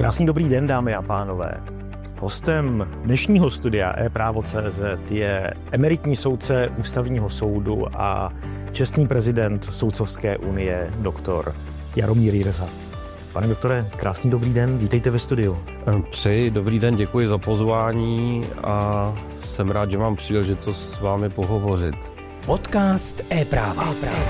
Krásný dobrý den, dámy a pánové. Hostem dnešního studia ePrávo.cz je emeritní soudce Ústavního soudu a čestný prezident Soudcovské unie, doktor Jaromír Jirsa. Pane doktore, krásný dobrý den, vítejte ve studiu. Přeji dobrý den, děkuji za pozvání a jsem rád, že mám příležitost s vámi pohovořit. Podcast ePráva.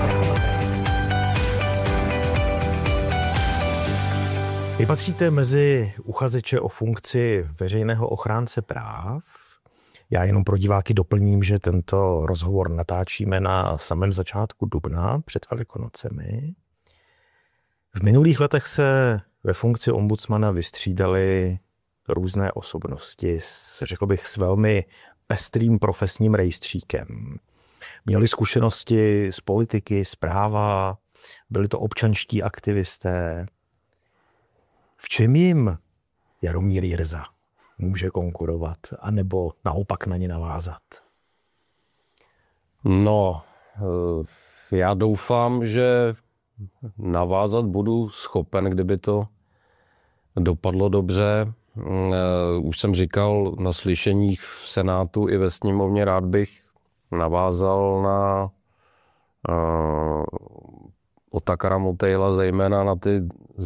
Vy patříte mezi uchazeče o funkci veřejného ochránce práv. Já jenom pro diváky doplním, že tento rozhovor natáčíme na samém začátku dubna před Velikonocemi. V minulých letech se ve funkci ombudsmana vystřídaly různé osobnosti, řekl bych, s velmi pestrým profesním rejstříkem. Měli zkušenosti z politiky, z práva, byli to občanští aktivisté. V čem jim Jaromír Jirsa může konkurovat, anebo naopak na ně navázat? No, já doufám, že navázat budu schopen, kdyby to dopadlo dobře. Už jsem říkal na slyšeních v Senátu i ve sněmovně, rád bych navázal na Otakara Motejla, zejména na ty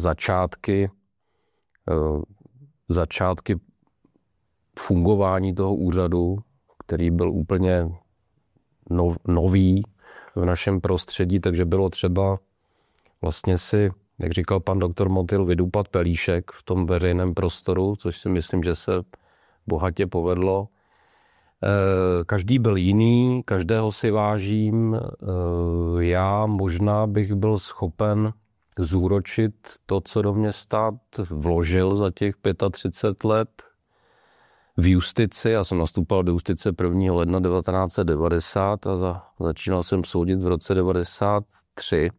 začátky fungování toho úřadu, který byl úplně nový v našem prostředí, takže bylo třeba vlastně si, jak říkal pan doktor Motejl, vydupat pelíšek v tom veřejném prostoru, což si myslím, že se bohatě povedlo. Každý byl jiný, každého si vážím. Já možná bych byl schopen zúročit to, co do mě stát vložil za těch 35 let v justici. Já jsem nastupoval do justice 1. ledna 1990 a začínal jsem soudit v roce 1993.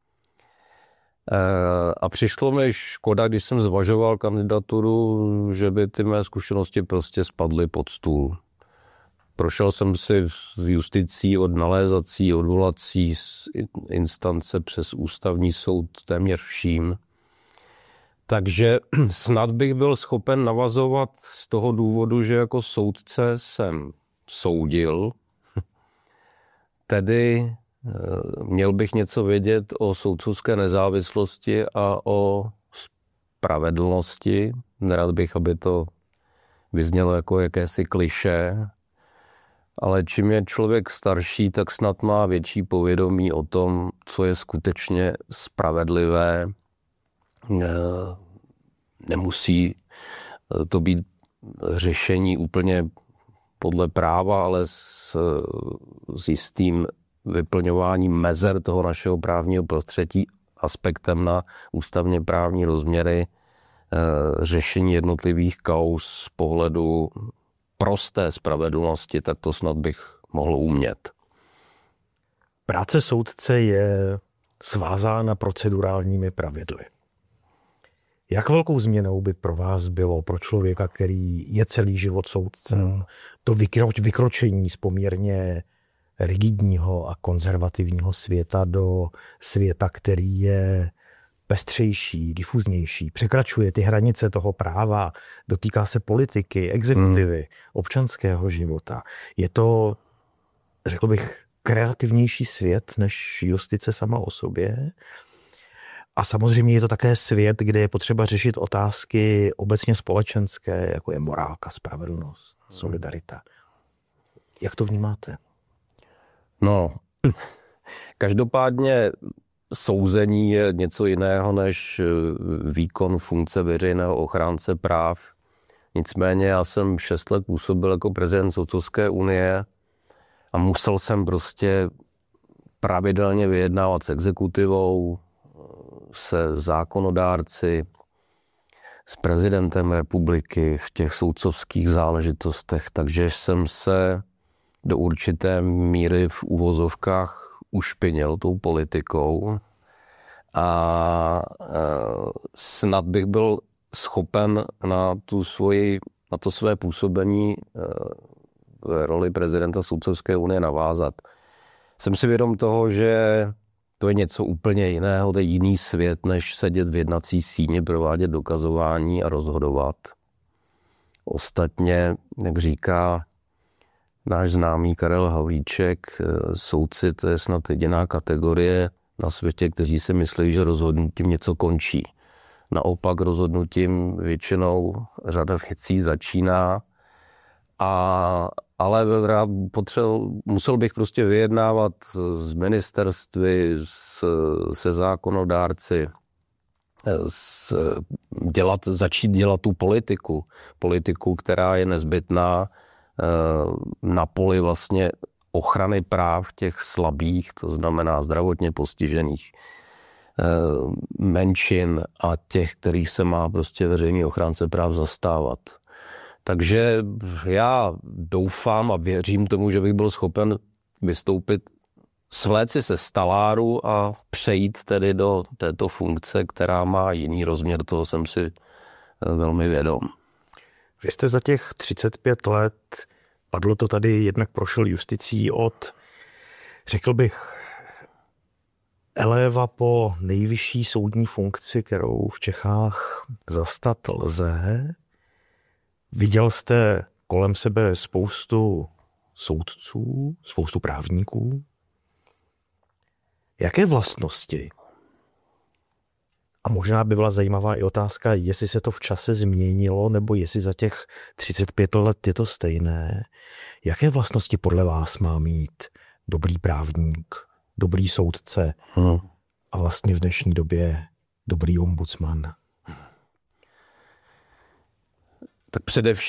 A přišlo mi škoda, když jsem zvažoval kandidaturu, že by ty mé zkušenosti prostě spadly pod stůl. Prošel jsem si v justicí od nalézací, odvolací instance přes ústavní soud téměř vším. Takže snad bych byl schopen navazovat z toho důvodu, že jako soudce jsem soudil, tedy měl bych něco vědět o soudcovské nezávislosti a o spravedlnosti. Nerad bych, aby to vyznělo jako jakési klišé, ale čím je člověk starší, tak snad má větší povědomí o tom, co je skutečně spravedlivé. Nemusí to být řešení úplně podle práva, ale s jistým vyplňováním mezer toho našeho právního prostředí, aspektem na ústavně právní rozměry, řešení jednotlivých kauz z pohledu prosté spravedlnosti, tak to snad bych mohl umět. Práce soudce je svázána procedurálními pravidly. Jak velkou změnou by pro vás bylo, pro člověka, který je celý život soudcem, to vykročení z poměrně rigidního a konzervativního světa do světa, který je pestřejší, difuznější, překračuje ty hranice toho práva, dotýká se politiky, exekutivy, občanského života. Je to, řekl bych, kreativnější svět než justice sama o sobě. A samozřejmě je to také svět, kde je potřeba řešit otázky obecně společenské, jako je morálka, spravedlnost, solidarita. Jak to vnímáte? No, každopádně souzení je něco jiného než výkon funkce veřejného ochránce práv. Nicméně já jsem 6 let působil jako prezident Soudcovské unie a musel jsem prostě pravidelně vyjednávat s exekutivou, se zákonodárci, s prezidentem republiky v těch soudcovských záležitostech, takže jsem se do určité míry v uvozovkách ušpinil tou politikou a snad bych byl schopen na to své působení v roli prezidenta Soudcovské unie navázat. Jsem si vědom toho, že to je něco úplně jiného, to je jiný svět, než sedět v jednací síni, provádět dokazování a rozhodovat. Ostatně, jak říká náš známý Karel Havlíček, soudci, to je snad jediná kategorie na světě, kteří si myslí, že rozhodnutím něco končí. Naopak rozhodnutím většinou řada věcí začíná, ale musel bych prostě vyjednávat s ministerstvy, se zákonodárci, začít dělat tu politiku, která je nezbytná na poli vlastně ochrany práv těch slabých, to znamená zdravotně postižených, menšin a těch, kterých se má prostě veřejný ochránce práv zastávat. Takže já doufám a věřím tomu, že bych byl schopen vystoupit, svléci se z taláru a přejít tedy do této funkce, která má jiný rozměr, toho jsem si velmi vědom. Vy jste za těch 35 let, padlo to tady, jednak prošel justicí od, řekl bych, eléva po nejvyšší soudní funkci, kterou v Čechách zastat lze. Viděl jste kolem sebe spoustu soudců, spoustu právníků. Jaké vlastnosti? A možná by byla zajímavá i otázka, jestli se to v čase změnilo, nebo jestli za těch 35 let je to stejné. Jaké vlastnosti podle vás má mít dobrý právník, dobrý soudce a vlastně v dnešní době dobrý ombudsman? Tak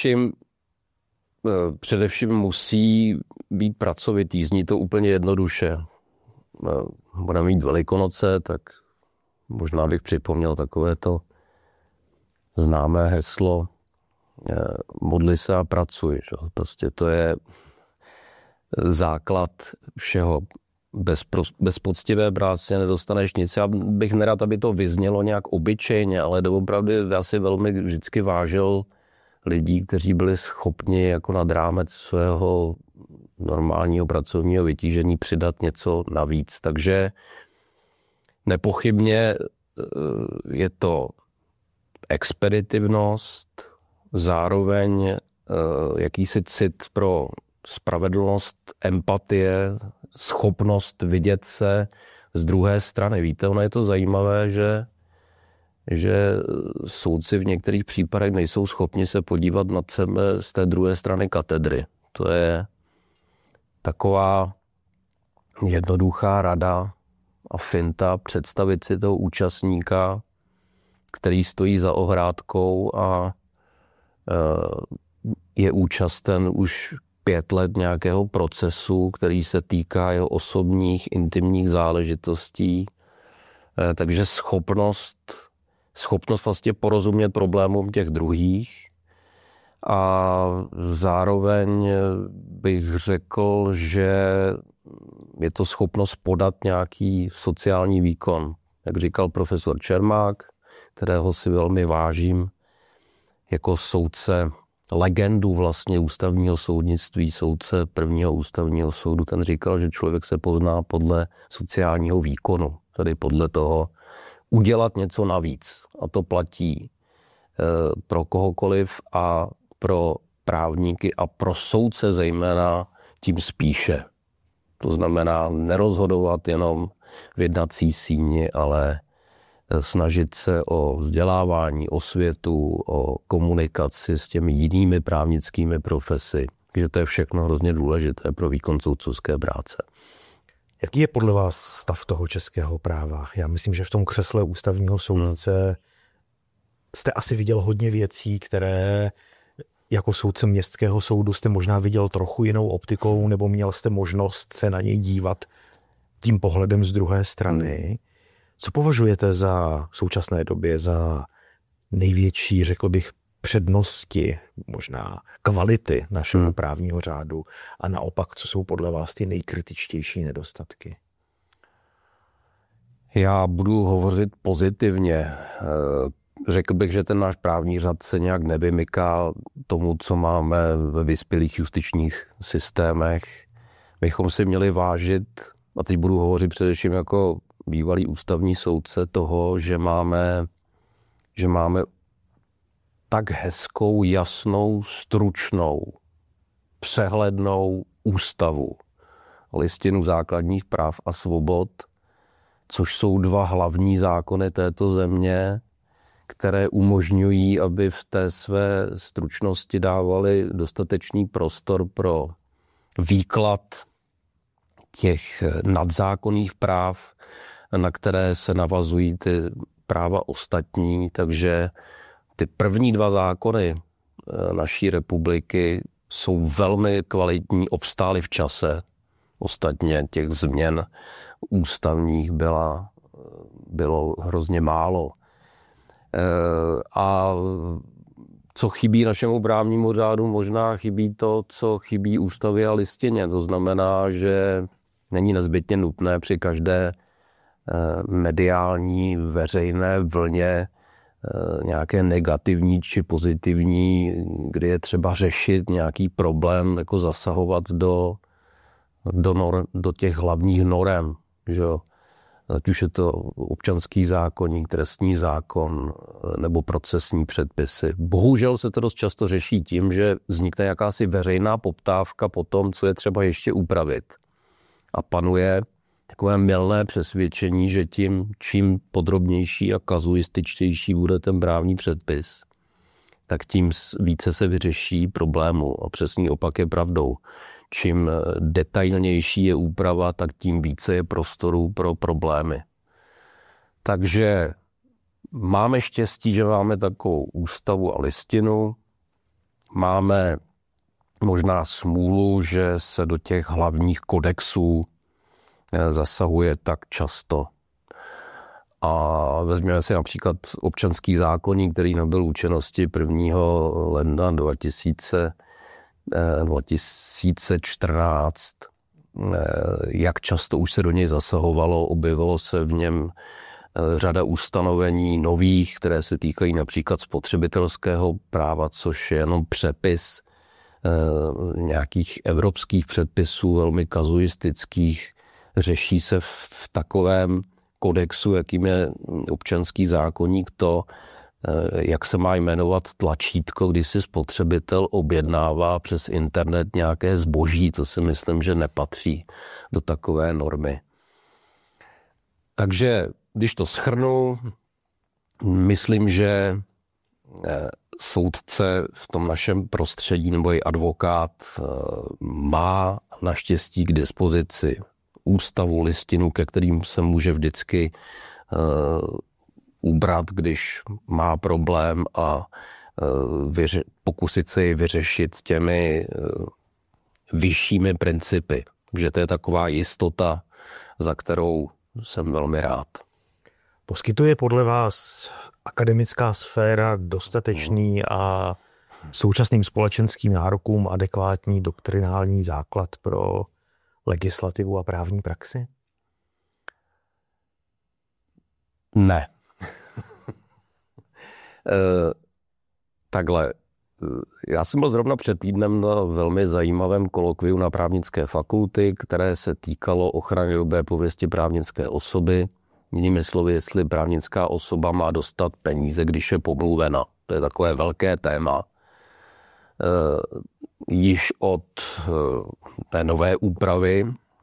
především musí být pracovitý, zní to úplně jednoduše. Budeme mít Velikonoce, tak možná bych připomněl takovéto známé heslo modli se a pracuj. Že? Prostě to je základ všeho. Bez poctivé práce nedostaneš nic. Já bych nerad, aby to vyznělo nějak obyčejně, ale doopravdy já si velmi vždycky vážil lidí, kteří byli schopni jako nad rámec svého normálního pracovního vytížení přidat něco navíc. Takže nepochybně je to expeditivnost, zároveň jakýsi cit pro spravedlnost, empatie, schopnost vidět se z druhé strany. Víte, ono je to zajímavé, že soudci v některých případech nejsou schopni se podívat nad sebe z té druhé strany katedry. To je taková jednoduchá rada a finta představit si toho účastníka, který stojí za ohrádkou a je účasten už 5 let nějakého procesu, který se týká jeho osobních, intimních záležitostí. Takže schopnost vlastně porozumět problémům těch druhých a zároveň bych řekl, že je to schopnost podat nějaký sociální výkon. Jak říkal profesor Čermák, kterého si velmi vážím, jako soudce, legendu vlastně ústavního soudnictví, soudce prvního ústavního soudu, ten říkal, že člověk se pozná podle sociálního výkonu, tedy podle toho udělat něco navíc. A to platí pro kohokoliv a pro právníky a pro soudce zejména tím spíše. To znamená nerozhodovat jenom v jednací síni, ale snažit se o vzdělávání, osvětu, o komunikaci s těmi jinými právnickými profesy. Takže to je všechno hrozně důležité pro výkon soudcovské práce. Jaký je podle vás stav toho českého práva? Já myslím, že v tom křesle ústavního soudce jste asi viděl hodně věcí, které jako soudce městského soudu jste možná viděl trochu jinou optikou, nebo měl jste možnost se na něj dívat tím pohledem z druhé strany. Co považujete v současné době za největší, řekl bych, přednosti, možná kvality našeho právního řádu a naopak, co jsou podle vás ty nejkritičtější nedostatky? Já budu hovořit pozitivně. Řekl bych, že ten náš právní řád se nějak nevymyká tomu, co máme ve vyspělých justičních systémech. Bychom si měli vážit, a teď budu hovořit především jako bývalý ústavní soudce toho, že máme tak hezkou, jasnou, stručnou, přehlednou ústavu, listinu základních práv a svobod, což jsou dva hlavní zákony této země, které umožňují, aby v té své stručnosti dávali dostatečný prostor pro výklad těch nadzákonných práv, na které se navazují ty práva ostatní. Takže ty první dva zákony naší republiky jsou velmi kvalitní, obstály v čase. Ostatně těch změn ústavních bylo hrozně málo. A co chybí našemu právnímu řádu, možná chybí to, co chybí ústavě a listině. To znamená, že není nezbytně nutné při každé mediální veřejné vlně nějaké negativní či pozitivní, kdy je třeba řešit nějaký problém, jako zasahovat do těch hlavních norem, že jo? Ať už je to občanský zákoník, trestní zákon nebo procesní předpisy. Bohužel se to dost často řeší tím, že vznikne jakási veřejná poptávka po tom, co je třeba ještě upravit. A panuje takové mylné přesvědčení, že tím, čím podrobnější a kazuističtější bude ten právní předpis, tak tím více se vyřeší problému. A přesný opak je pravdou. Čím detailnější je úprava, tak tím více je prostoru pro problémy. Takže máme štěstí, že máme takovou ústavu a listinu. Máme možná smůlu, že se do těch hlavních kodexů zasahuje tak často. A vezměme si například občanský zákoník, který nabyl účinnosti 1. ledna 2014. Jak často už se do něj zasahovalo, objevilo se v něm řada ustanovení nových, které se týkají například spotřebitelského práva, což je jenom přepis nějakých evropských předpisů, velmi kazuistických. Řeší se v takovém kodexu, jakým je občanský zákoník, to, jak se má jmenovat tlačítko, když si spotřebitel objednává přes internet nějaké zboží. To si myslím, že nepatří do takové normy. Takže když to shrnu, myslím, že soudce v tom našem prostředí nebo i advokát má naštěstí k dispozici ústavu, listinu, ke kterým se může vždycky ubrat, když má problém a pokusit se ji vyřešit těmi vyššími principy. Takže to je taková jistota, za kterou jsem velmi rád. Poskytuje podle vás akademická sféra dostatečný a současným společenským nárokům adekvátní doktrinální základ pro legislativu a právní praxi? Ne. Takhle. Já jsem byl zrovna před týdnem na velmi zajímavém kolokviu na právnické fakulty, které se týkalo ochrany dobré pověsti právnické osoby. Jinými slovy, jestli právnická osoba má dostat peníze, když je pomluvena. To je takové velké téma. Již od té nové úpravy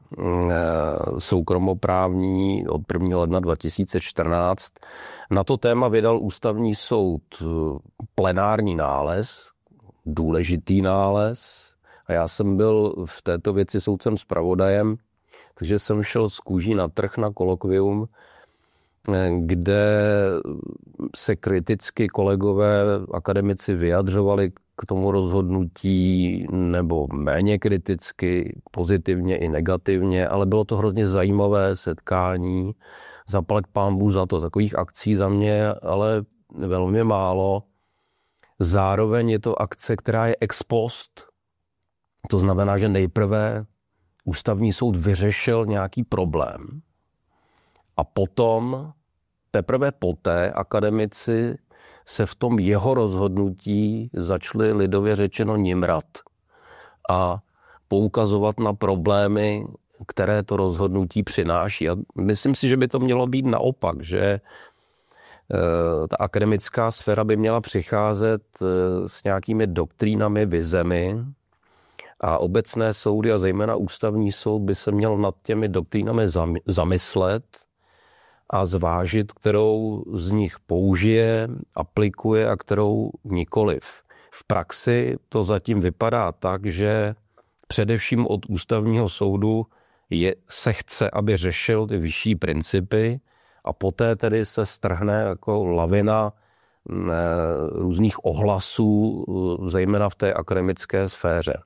soukromoprávní od 1. ledna 2014 na to téma vydal ústavní soud plenární nález, důležitý nález, a já jsem byl v této věci soudcem zpravodajem, takže jsem šel z kůží na trh na kolokvium, kde se kriticky kolegové akademici vyjadřovali k tomu rozhodnutí, nebo méně kriticky, pozitivně i negativně, ale bylo to hrozně zajímavé setkání. Zaplať pánbůh za to, takových akcí za mě, ale velmi málo. Zároveň je to akce, která je ex post. To znamená, že nejprve ústavní soud vyřešil nějaký problém a potom, teprve poté, akademici se v tom jeho rozhodnutí začali lidově řečeno nimrat a poukazovat na problémy které to rozhodnutí přináší. A myslím si, že by to mělo být naopak, že ta akademická sféra by měla přicházet s nějakými doktrínami, vizemi a obecné soudy a zejména ústavní soud by se měl nad těmi doktrínami zamyslet a zvážit, kterou z nich použije, aplikuje a kterou nikoliv. V praxi to zatím vypadá tak, že především od ústavního soudu se chce, aby řešil ty vyšší principy a poté tedy se strhne jako lavina různých ohlasů, zejména v té akademické sféře.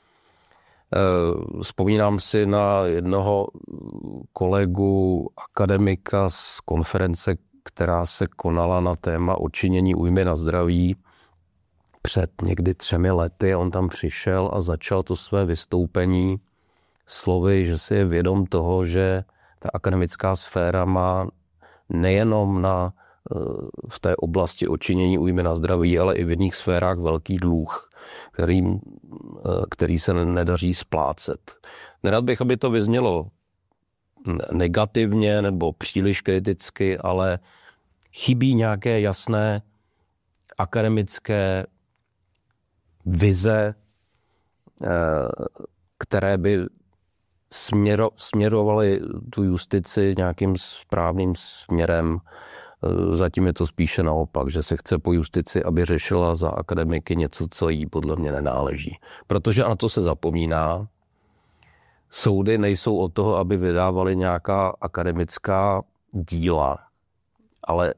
Vzpomínám si na jednoho kolegu akademika z konference, která se konala na téma odčinění újmy na zdraví před někdy 3 lety. On tam přišel a začal to své vystoupení slovy, že si je vědom toho, že ta akademická sféra má nejenom v té oblasti odčinění újmy na zdraví, ale i v jiných sférách velký dluh, který se nedaří splácet. Nerad bych, aby to vyznělo negativně nebo příliš kriticky, ale chybí nějaké jasné akademické vize, které by směrovaly tu justici nějakým správným směrem. Zatím je to spíše naopak, že se chce po justici, aby řešila za akademiky něco, co jí podle mě nenáleží. Protože na to se zapomíná. Soudy nejsou od toho, aby vydávali nějaká akademická díla, ale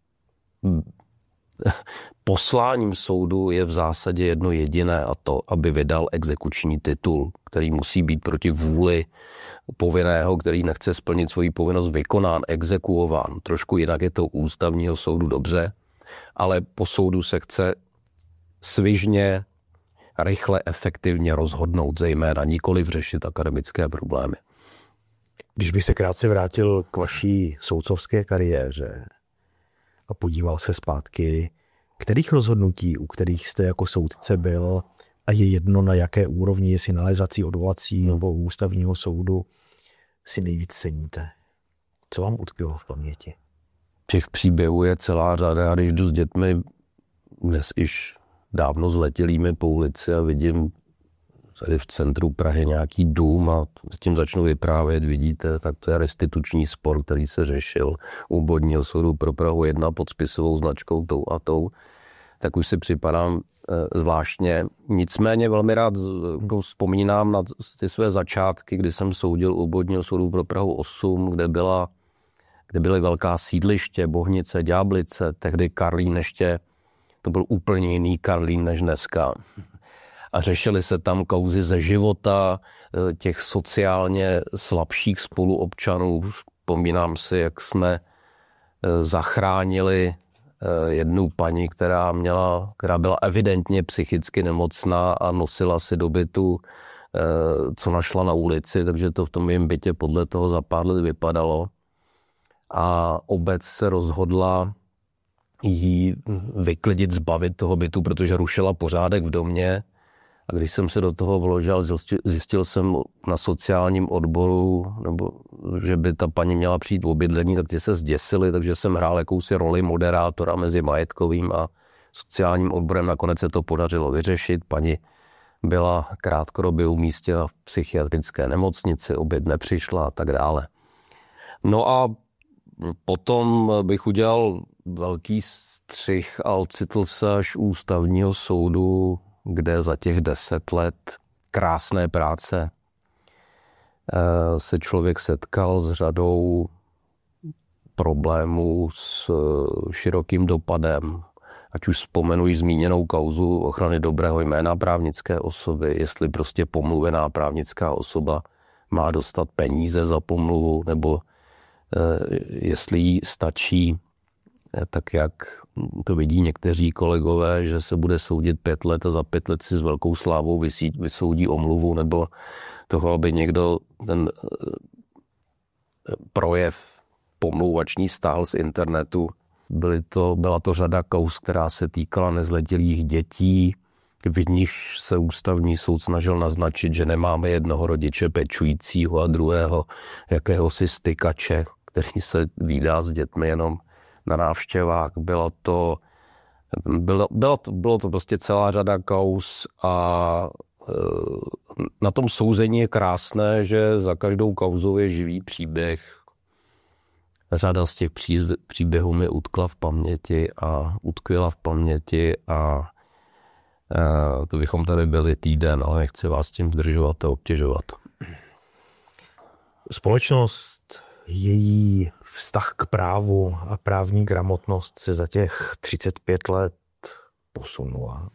posláním soudu je v zásadě jedno jediné, a to, aby vydal exekuční titul, který musí být proti vůli povinného, který nechce splnit svoji povinnost, vykonán, exekuován. Trošku jinak je to u ústavního soudu, dobře, ale po soudu se chce svižně, rychle, efektivně rozhodnout, zejména nikoliv řešit akademické problémy. Když bych se krátce vrátil k vaší soudcovské kariéře a podíval se zpátky, kterých rozhodnutí, u kterých jste jako soudce byl, a je jedno na jaké úrovni, jestli nalézací, odvolací nebo ústavního soudu, si nejvíc ceníte? Co vám utkvělo v paměti? Těch příběhů je celá řada, a když jdu s dětmi dnes již dávno zletělými po ulici a vidím tady v centru Prahy nějaký dům a s tím začnu vyprávět, vidíte, tak to je restituční spor, který se řešil u Obvodního soudu pro Prahu 1 pod spisovou značkou tou a tou, tak už si připadám zvláštně. Nicméně velmi rád vzpomínám na ty své začátky, kdy jsem soudil u Obvodního soudu pro Prahu 8, kde byly velká sídliště, Bohnice, Ďáblice, tehdy Karlín ještě, to byl úplně jiný Karlín než dneska. A řešily se tam kauzy ze života těch sociálně slabších spoluobčanů. Vzpomínám si, jak jsme zachránili jednu paní, která byla evidentně psychicky nemocná a nosila si do bytu, co našla na ulici, takže to v tom jejím bytě podle toho za pár let vypadalo. A obec se rozhodla jí vyklidit, zbavit toho bytu, protože rušila pořádek v domě. A když jsem se do toho vložil, zjistil jsem na sociálním odboru, že by ta paní měla přijít o bydlení, tak ti se zděsili, takže jsem hrál jakousi roli moderátora mezi majetkovým a sociálním odborem. Nakonec se to podařilo vyřešit. Paní byla krátkodobě umístěna v psychiatrické nemocnici, oběd nepřišla a tak dále. No a potom bych udělal velký střih a ocitl se až u ústavního soudu, kde za těch 10 let krásné práce se člověk setkal s řadou problémů s širokým dopadem. Ať už vzpomenu již zmíněnou kauzu ochrany dobrého jména právnické osoby, jestli prostě pomluvená právnická osoba má dostat peníze za pomluvu, nebo jestli jí stačí, tak jak to vidí někteří kolegové, že se bude soudit 5 let a za 5 let si s velkou slávou vysoudí omluvu, nebo toho, aby někdo ten projev pomlouvační stáhl z internetu. Byla to řada kauz, která se týkala nezletilých dětí, v níž se ústavní soud snažil naznačit, že nemáme jednoho rodiče pečujícího a druhého jakéhosi stykače, který se vídá s dětmi jenom na návštěvách. Bylo to prostě celá řada kauz a na tom souzení je krásné, že za každou kauzou je živý příběh. Řada z těch příběhů mi utkvěla v paměti a to bychom tady byli týden, ale nechci vás tím zdržovat a obtěžovat. Společnost, její vztah k právu a právní gramotnost se za těch 35 let posunula.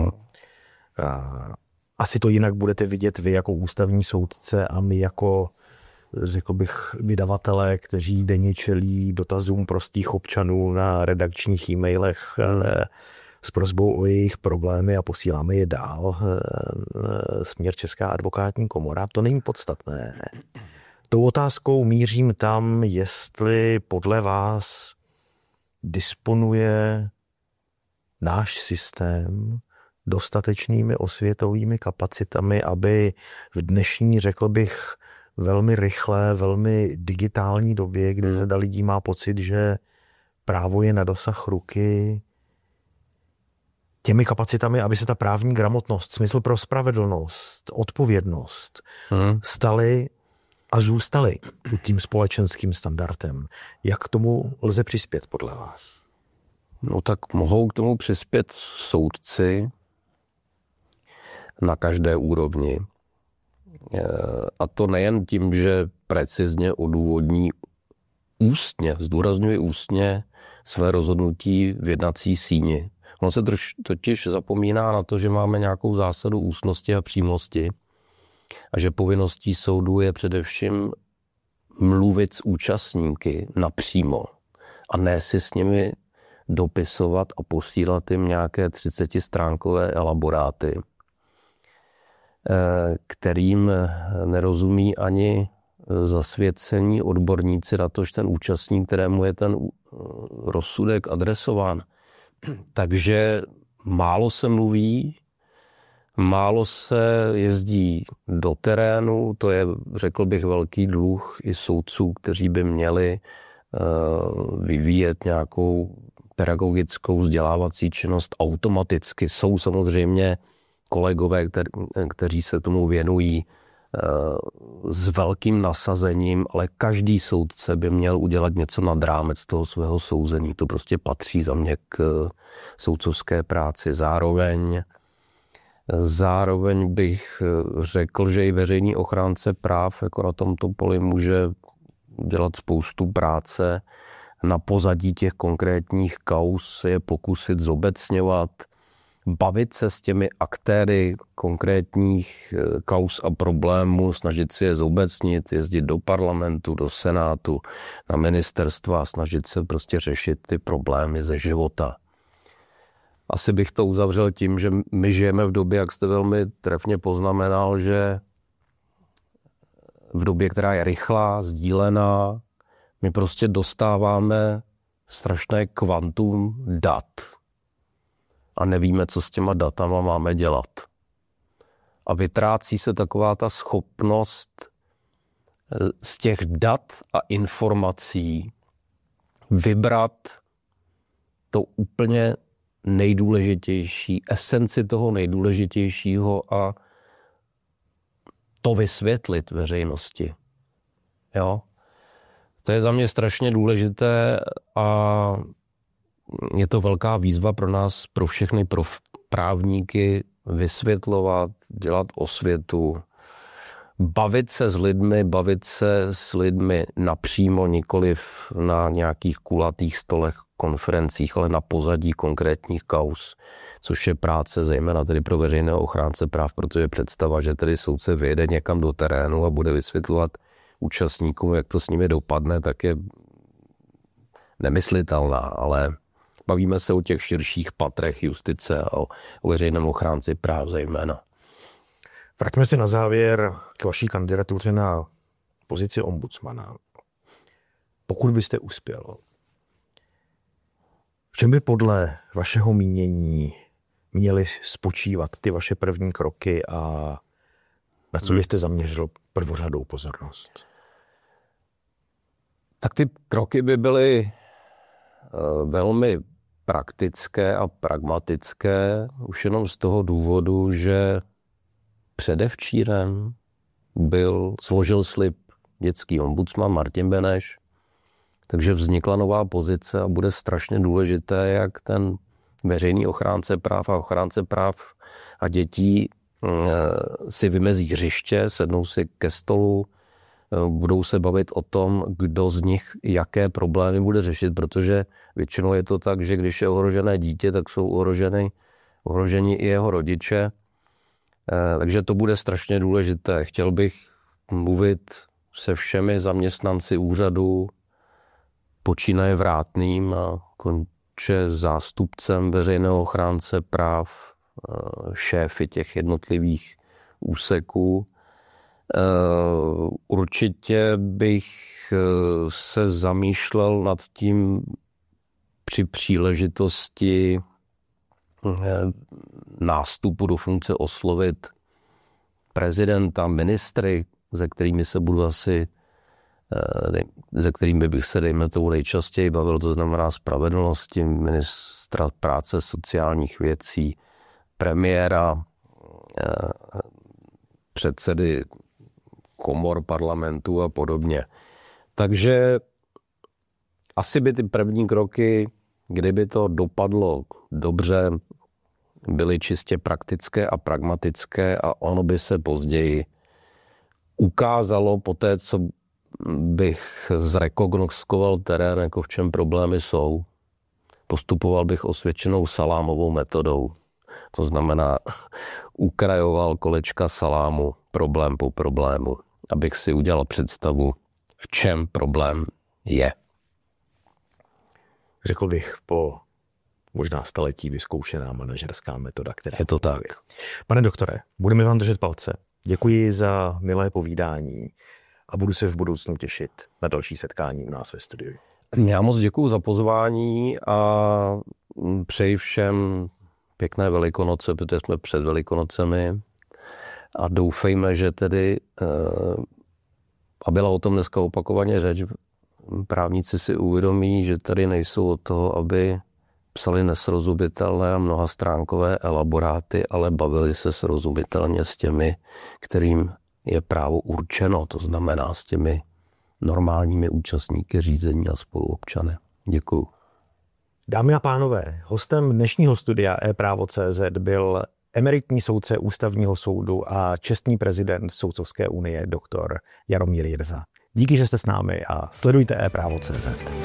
Asi to jinak budete vidět vy jako ústavní soudce a my jako, řekl bych, vydavatelé, kteří denně čelí dotazům prostých občanů na redakčních e-mailech s prosbou o jejich problémy a posíláme je dál směr Česká advokátní komora. To není podstatné. Tou otázkou mířím tam, jestli podle vás disponuje náš systém dostatečnými osvětovými kapacitami, aby v dnešní, řekl bych, velmi rychlé, velmi digitální době, kdy řada lidí má pocit, že právo je na dosah ruky, těmi kapacitami, aby se ta právní gramotnost, smysl pro spravedlnost, odpovědnost staly a zůstaly tím společenským standardem. Jak k tomu lze přispět podle vás? No tak mohou k tomu přispět soudci na každé úrovni. A to nejen tím, že precizně odůvodní ústně, zdůrazňuji ústně, své rozhodnutí v jednací síni. Ono se totiž zapomíná na to, že máme nějakou zásadu ústnosti a přímosti a že povinností soudu je především mluvit s účastníky napřímo a ne si s nimi dopisovat a posílat jim nějaké 30stránkové elaboráty, kterým nerozumí ani zasvěcení odborníci na to, že ten účastník, kterému je ten rozsudek adresován. Takže málo se mluví, málo se jezdí do terénu, to je, řekl bych, velký dluh i soudců, kteří by měli vyvíjet nějakou pedagogickou vzdělávací činnost automaticky. Jsou samozřejmě kolegové, kteří se tomu věnují s velkým nasazením, ale každý soudce by měl udělat něco nad rámec toho svého souzení. To prostě patří za mě k soudcovské práci. Zároveň bych řekl, že i veřejný ochránce práv jako na tomto poli může dělat spoustu práce. Na pozadí těch konkrétních kauz je pokusit zobecňovat, bavit se s těmi aktéry konkrétních kauz a problémů, snažit si je zobecnit, jezdit do parlamentu, do senátu, na ministerstva a snažit se prostě řešit ty problémy ze života. Asi bych to uzavřel tím, že my žijeme v době, jak jste velmi trefně poznamenal, že v době, která je rychlá, sdílená, my prostě dostáváme strašné kvantum dat a nevíme, co s těma datama máme dělat. A vytrácí se taková ta schopnost z těch dat a informací vybrat to úplně nejdůležitější, esenci toho nejdůležitějšího a to vysvětlit veřejnosti. Jo? To je za mě strašně důležité a je to velká výzva pro nás, pro všechny právníky vysvětlovat, dělat osvětu, bavit se s lidmi napřímo, nikoliv na nějakých kulatých stolech, konferencích, ale na pozadí konkrétních kauz, což je práce zejména tedy pro veřejného ochránce práv, protože představa, že tedy soudce vyjede někam do terénu a bude vysvětlovat účastníkům, jak to s nimi dopadne, tak je nemyslitelná, ale bavíme se o těch širších patrech justice a o veřejném ochránci práv zejména. Vraťme se na závěr k vaší kandidatuře na pozici ombudsmana. Pokud byste uspěl, v čem by podle vašeho mínění měly spočívat ty vaše první kroky a na co byste zaměřil prvořadou pozornost? Tak ty kroky by byly velmi praktické a pragmatické, už jenom z toho důvodu, že předevčírem složil slib dětský ombudsman Martin Beneš, takže vznikla nová pozice a bude strašně důležité, jak ten veřejný ochránce práv a dětí si vymezí hřiště, sednou si ke stolu, budou se bavit o tom, kdo z nich jaké problémy bude řešit, protože většinou je to tak, že když je ohrožené dítě, tak jsou ohroženi i jeho rodiče. Takže to bude strašně důležité. Chtěl bych mluvit se všemi zaměstnanci úřadu, počínaje Vrátným a konče zástupcem veřejného ochránce práv, šéfy těch jednotlivých úseků. Určitě bych se zamýšlel nad tím při příležitosti nástupu do funkce oslovit prezidenta, ministry, se kterými bych se, dejme tomu, nejčastěji bavil, to znamená spravedlnosti, ministra práce, sociálních věcí, premiéra, předsedy komor parlamentu a podobně. Takže asi by ty první kroky, kdyby to dopadlo dobře, byly čistě praktické a pragmatické a ono by se později ukázalo po té, co bych zrekognoskoval terén, jako v čem problémy jsou. Postupoval bych osvědčenou salámovou metodou. To znamená, ukrajoval kolečka salámu problém po problému, abych si udělal představu, v čem problém je. Řekl bych po možná staletí vyzkoušená manažerská metoda, která je to tak. Pane doktore, budeme vám držet palce. Děkuji za milé povídání a budu se v budoucnu těšit na další setkání u nás ve studiu. Já moc děkuji za pozvání a přeji všem pěkné Velikonoce, protože jsme před Velikonocemi a doufejme, že tedy, a byla o tom dneska opakovaně řeč, právníci si uvědomí, že tady nejsou od toho, aby psali nesrozumitelné a mnohastránkové elaboráty, ale bavili se srozumitelně s těmi, kterým je právo určeno, to znamená s těmi normálními účastníky řízení a spoluobčany. Děkuju. Dámy a pánové, hostem dnešního studia ePrávo.cz byl emeritní soudce Ústavního soudu a čestný prezident Soudcovské unie doktor Jaromír Jirsa. Díky, že jste s námi a sledujte ePrávo.cz.